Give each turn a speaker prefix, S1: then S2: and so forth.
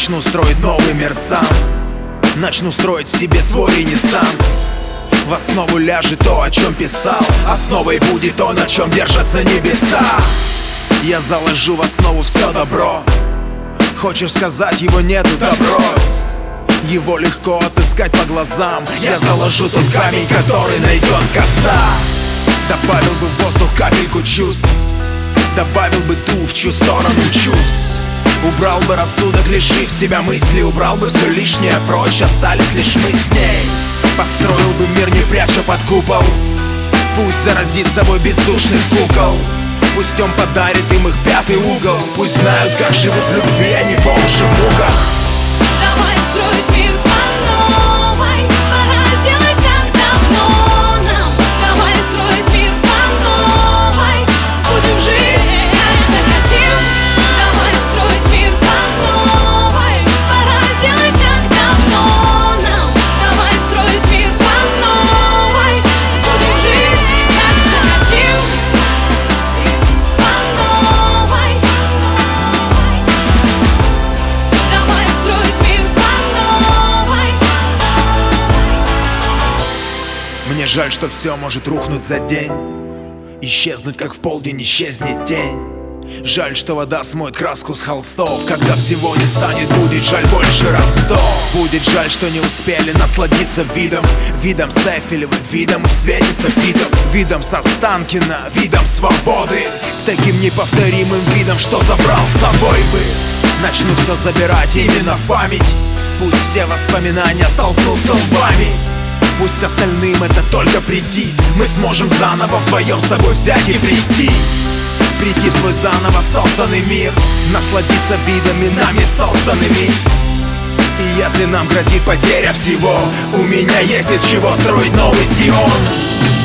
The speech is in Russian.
S1: начну строить новый мир сам. Начну строить в себе свой ренессанс. В основу ляжет то, о чем писал. Основой будет то, на чем держатся небеса. Я заложу в основу все добро. Хочешь сказать, его нету, да брось. Его легко отыскать по глазам. Я заложу тот камень, который найдет коса. Добавил бы в воздух капельку чувств. Добавил бы ту, в чью сторону чувств. Убрал бы рассудок, лишив себя мысли. Убрал бы все лишнее прочь, остались лишь мы с ней. Построил бы мир, не пряча под купол. Пусть заразит собой бездушных кукол. Пусть он подарит им их пятый угол. Пусть знают, как живут в любви, а не по уши в муках.
S2: Давай строить мир по новой. Пора сделать как давно нам. Давай строить мир по новой. Будем жить, как захотим. Давай строить мир по новой. Пора сделать как давно нам. Давай строить мир по новой. Будем жить, как захотим. По новой. Давай строить мир по новой.
S1: Мне жаль, что все может рухнуть за день. Исчезнуть, как в полдень исчезнет тень. Жаль, что вода смоет краску с холстов. Когда всего не станет, будет жаль больше раз в 100. Будет жаль, что не успели насладиться видом. Видом Сейфелева, видом в свете софитов. Видом со Останкина, видом свободы. Таким неповторимым видом, что забрал с собой бы. Начну все забирать именно в память. Пусть все воспоминания столкнутся лбами. Пусть остальным это только прийти. Мы сможем заново вдвоем с тобой взять и прийти. Прийти в свой заново созданный мир. Насладиться видами нами созданными. И если нам грозит потеря всего, у меня есть из чего строить новый Сион.